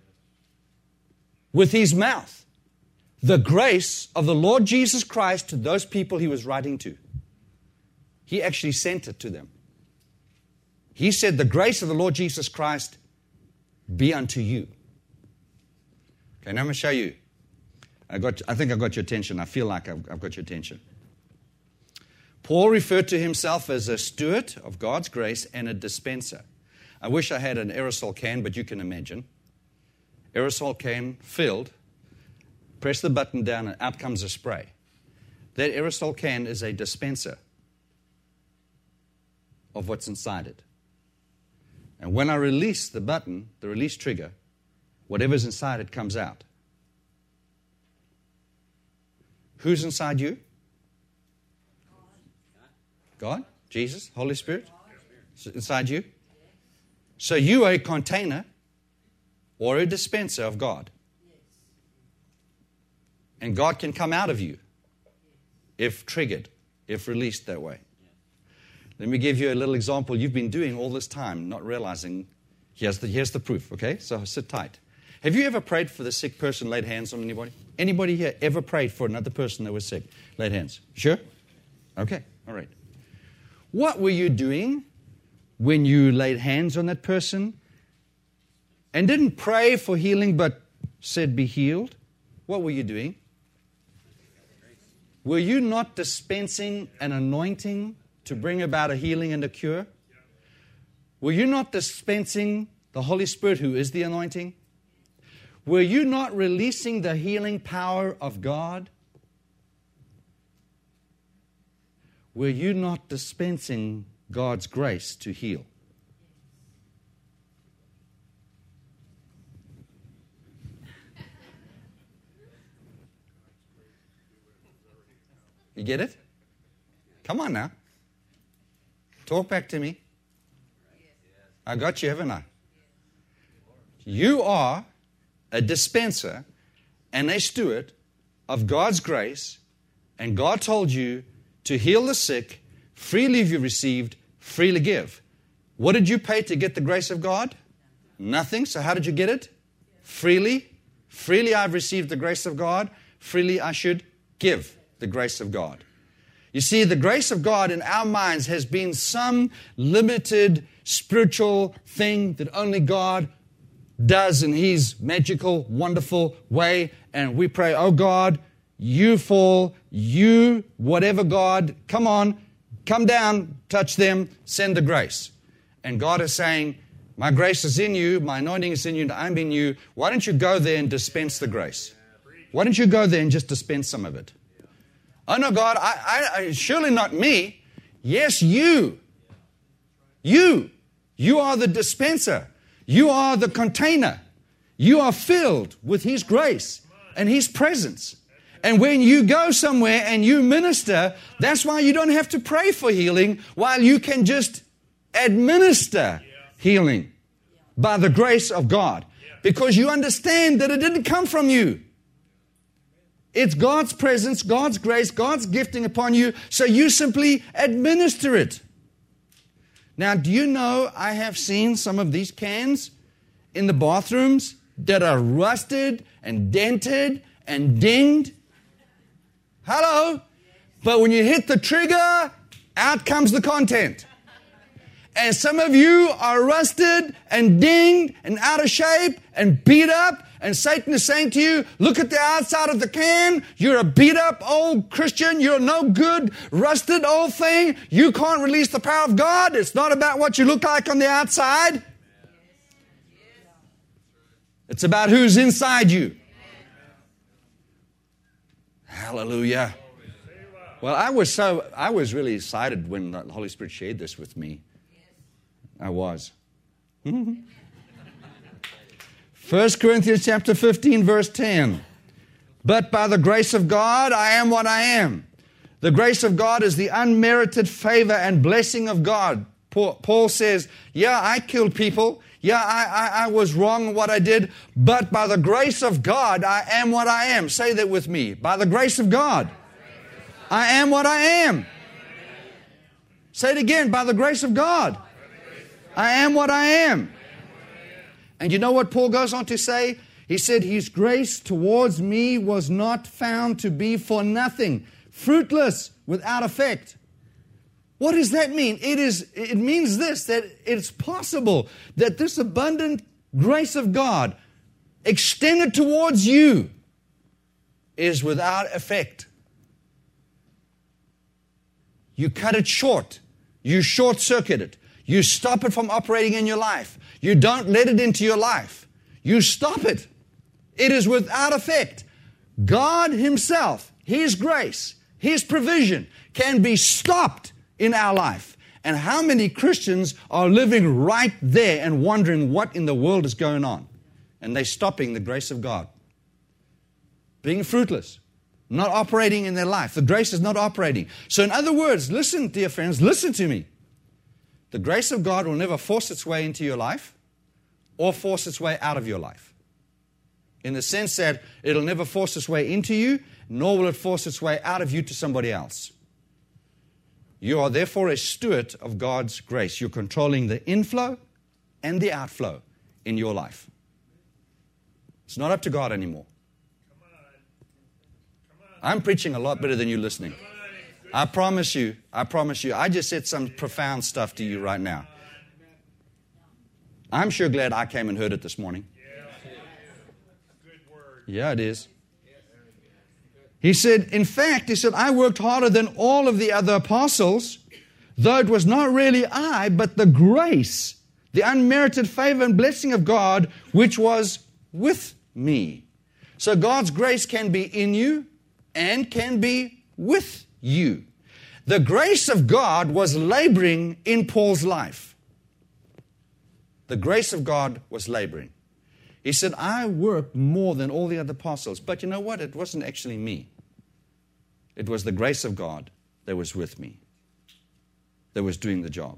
with his mouth the grace of the Lord Jesus Christ to those people he was writing to. He actually sent it to them. He said, the grace of the Lord Jesus Christ be unto you. Okay, now I'm going to show you. I think I got your attention. I feel like I've got your attention. Paul referred to himself as a steward of God's grace and a dispenser. I wish I had an aerosol can, but you can imagine. Aerosol can filled, press the button down and out comes a spray. That aerosol can is a dispenser of what's inside it. And when I release the button, the release trigger, whatever's inside it comes out. Who's inside you? God? Jesus? Holy Spirit? Inside you? So you are a container or a dispenser of God. And God can come out of you if triggered, if released that way. Let me give you a little example you've been doing all this time, not realizing. Here's the proof, okay? So sit tight. Have you ever prayed for the sick person, laid hands on anybody? Anybody here ever prayed for another person that was sick? Laid hands. Sure? Okay, all right. What were you doing when you laid hands on that person and didn't pray for healing but said be healed? What were you doing? Were you not dispensing an anointing to bring about a healing and a cure? Were you not dispensing the Holy Spirit who is the anointing? were you not releasing the healing power of God? Were you not dispensing God's grace to heal? You get it? Come on now. Talk back to me. I got you, haven't I? You are a dispenser and a steward of God's grace, and God told you to heal the sick, freely you received, freely give. What did you pay to get the grace of God? Nothing. So how did you get it? Freely. Freely I've received the grace of God. Freely I should give the grace of God. You see, the grace of God in our minds has been some limited spiritual thing that only God does in His magical, wonderful way. And we pray, oh God, you fall, you, whatever God, come on, come down, touch them, send the grace. And God is saying, my grace is in you, my anointing is in you, and I'm in you. Why don't you go there and dispense the grace? Why don't you go there and just dispense some of it? Oh no, God, I surely not me. Yes, you. You are the dispenser. You are the container. You are filled with His grace and His presence. And when you go somewhere and you minister, that's why you don't have to pray for healing, while you can just administer healing by the grace of God. Because you understand that it didn't come from you. It's God's presence, God's grace, God's gifting upon you, so you simply administer it. Now, do you know I have seen some of these cans in the bathrooms that are rusted and dented and dinged? Hello? But when you hit the trigger, out comes the content. And some of you are rusted and dinged and out of shape and beat up. And Satan is saying to you, look at the outside of the can. You're a beat up old Christian. You're no good, rusted old thing. You can't release the power of God. It's not about what you look like on the outside. It's about who's inside you. Hallelujah. Well, I was really excited when the Holy Spirit shared this with me. I was. 1 Corinthians chapter 15, verse 10. But by the grace of God, I am what I am. The grace of God is the unmerited favor and blessing of God. Paul says, yeah, I killed people. Yeah, I was wrong in what I did. But by the grace of God, I am what I am. Say that with me. By the grace of God, I am what I am. Say it again. By the grace of God, I am what I am. And you know what Paul goes on to say? He said, His grace towards me was not found to be for nothing, fruitless, without effect. What does that mean? It means this, that it's possible that this abundant grace of God extended towards you is without effect. You cut it short. You short-circuit it. You stop it from operating in your life. You don't let it into your life. You stop it. It is without effect. God Himself, His grace, His provision can be stopped in our life. And how many Christians are living right there and wondering what in the world is going on? And they're stopping the grace of God. Being fruitless. Not operating in their life. The grace is not operating. So in other words, listen, dear friends, listen to me. The grace of God will never force its way into your life or force its way out of your life. In the sense that it'll never force its way into you, nor will it force its way out of you to somebody else. You are therefore a steward of God's grace. You're controlling the inflow and the outflow in your life. It's not up to God anymore. I'm preaching a lot better than you listening. I promise you. I just said some profound stuff to you right now. I'm sure glad I came and heard it this morning. Yeah, it is. He said, I worked harder than all of the other apostles, though it was not really I, but the grace, the unmerited favor and blessing of God, which was with me. So God's grace can be in you and can be with you. The grace of God was laboring in Paul's life. The grace of God was laboring. He said, I worked more than all the other apostles. But you know what? It wasn't actually me. It was the grace of God that was with me, that was doing the job.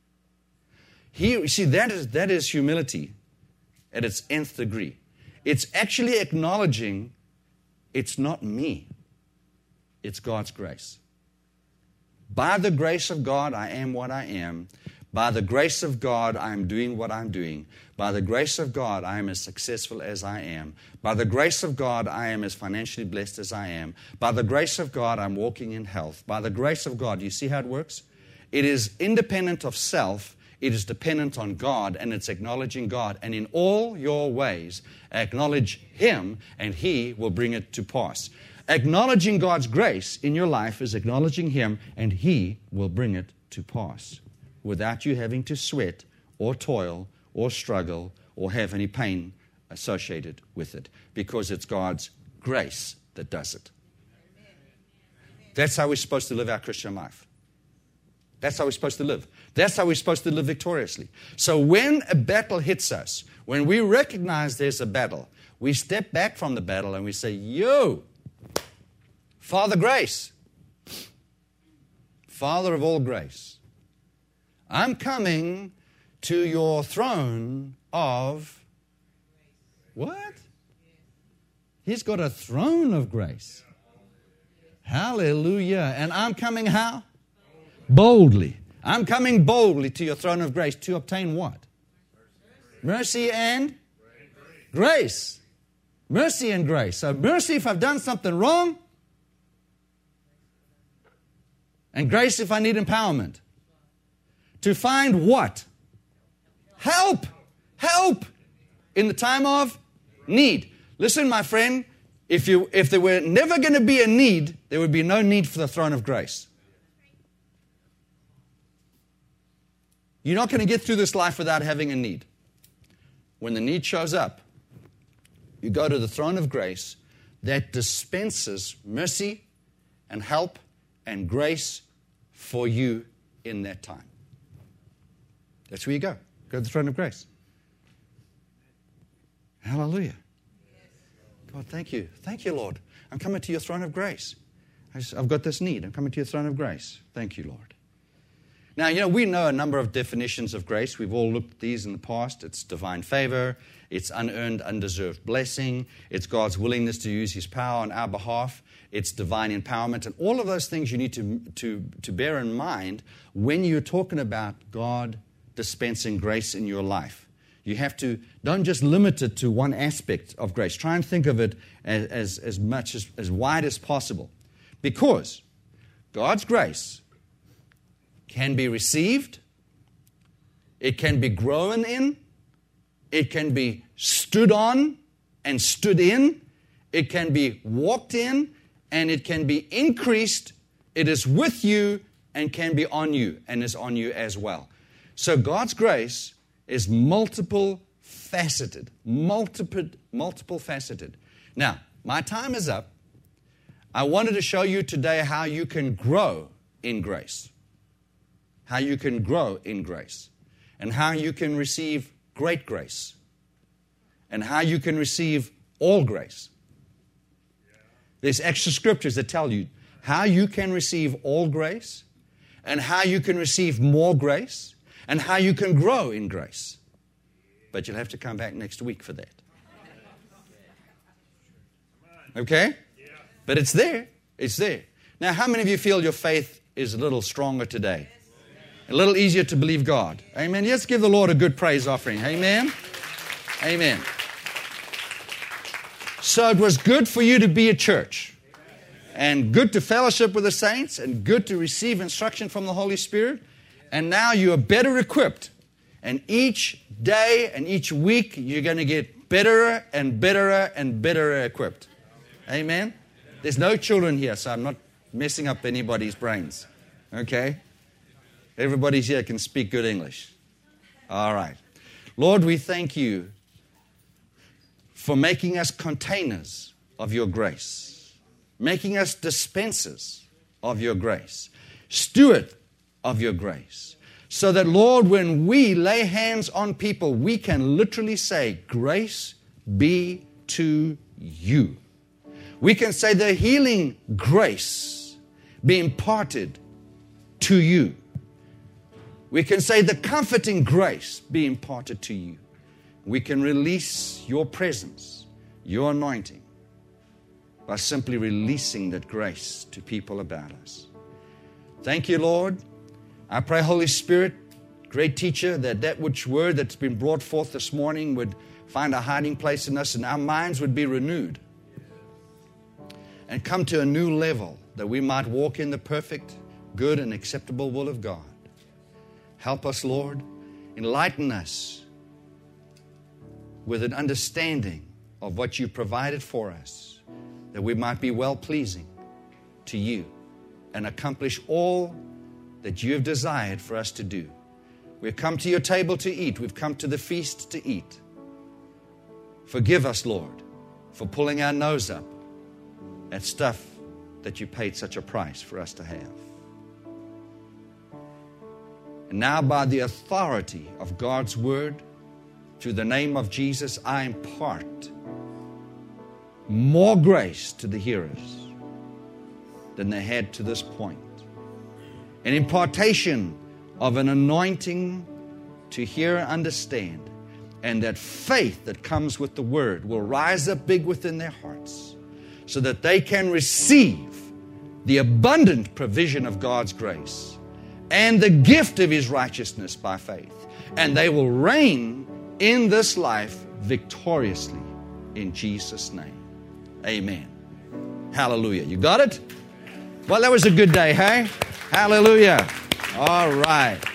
See, that is humility at its nth degree. It's actually acknowledging it's not me. It's God's grace. By the grace of God, I am what I am. By the grace of God, I am doing what I'm doing. By the grace of God, I am as successful as I am. By the grace of God, I am as financially blessed as I am. By the grace of God, I'm walking in health. By the grace of God, you see how it works? It is independent of self. It is dependent on God, and it's acknowledging God. And in all your ways, acknowledge Him, and He will bring it to pass. Acknowledging God's grace in your life is acknowledging Him, and He will bring it to pass without you having to sweat or toil or struggle or have any pain associated with it, because it's God's grace that does it. That's how we're supposed to live our Christian life. That's how we're supposed to live. That's how we're supposed to live victoriously. So when a battle hits us, when we recognize there's a battle, we step back from the battle and we say, yo, Father Grace, Father of all grace, I'm coming to your throne of what? He's got a throne of grace. Hallelujah. And I'm coming how? Boldly. I'm coming boldly to your throne of grace to obtain what? Mercy and grace. Mercy and grace. So mercy if I've done something wrong, and grace if I need empowerment. To find what? Help. Help in the time of need. Listen, my friend, if there were never going to be a need, there would be no need for the throne of grace. You're not going to get through this life without having a need. When the need shows up, you go to the throne of grace that dispenses mercy and help and grace for you in that time. That's where you go. Go to the throne of grace. Hallelujah. God, thank you. Thank you, Lord. I'm coming to your throne of grace. I've got this need. I'm coming to your throne of grace. Thank you, Lord. Now, we know a number of definitions of grace. We've all looked at these in the past. It's divine favor. It's unearned, undeserved blessing. It's God's willingness to use His power on our behalf. It's divine empowerment. And all of those things you need to bear in mind when you're talking about God dispensing grace in your life. You have to, don't just limit it to one aspect of grace. Try and think of it as much as wide as possible. Because God's grace can be received, it can be grown in, it can be stood on and stood in, it can be walked in, and it can be increased. It is with you and can be on you and is on you as well. So God's grace is multiple faceted. Now, my time is up. I wanted to show you today how you can grow in grace. How you can grow in grace. And how you can receive great grace. And how you can receive all grace. There's extra scriptures that tell you how you can receive all grace, and how you can receive more grace, and how you can grow in grace. But you'll have to come back next week for that. Okay? But it's there. It's there. Now, how many of you feel your faith is a little stronger today? A little easier to believe God? Amen. Let's give the Lord a good praise offering. Amen. Amen. So it was good for you to be at church, and good to fellowship with the saints, and good to receive instruction from the Holy Spirit. And now you are better equipped. And each day and each week, you're going to get better and better and better equipped. Amen? There's no children here, so I'm not messing up anybody's brains. Okay? Everybody's here can speak good English. All right. Lord, we thank you for making us containers of your grace, making us dispensers of your grace, steward of your grace, so that, Lord, when we lay hands on people, we can literally say, grace be to you. We can say the healing grace be imparted to you. We can say the comforting grace be imparted to you. We can release your presence, your anointing, by simply releasing that grace to people about us. Thank you, Lord. I pray, Holy Spirit, great teacher, that which word that's been brought forth this morning would find a hiding place in us and our minds would be renewed and come to a new level that we might walk in the perfect, good, and acceptable will of God. Help us, Lord. Enlighten us with an understanding of what you provided for us, that we might be well-pleasing to you and accomplish all that you have desired for us to do. We've come to your table to eat. We've come to the feast to eat. Forgive us, Lord, for pulling our nose up at stuff that you paid such a price for us to have. And now, by the authority of God's word, through the name of Jesus, I impart more grace to the hearers than they had to this point. An impartation of an anointing to hear and understand, and that faith that comes with the word will rise up big within their hearts so that they can receive the abundant provision of God's grace and the gift of His righteousness by faith. And they will reign in this life victoriously in Jesus' name. Amen. Hallelujah. You got it? Well, that was a good day, hey? Hallelujah. All right.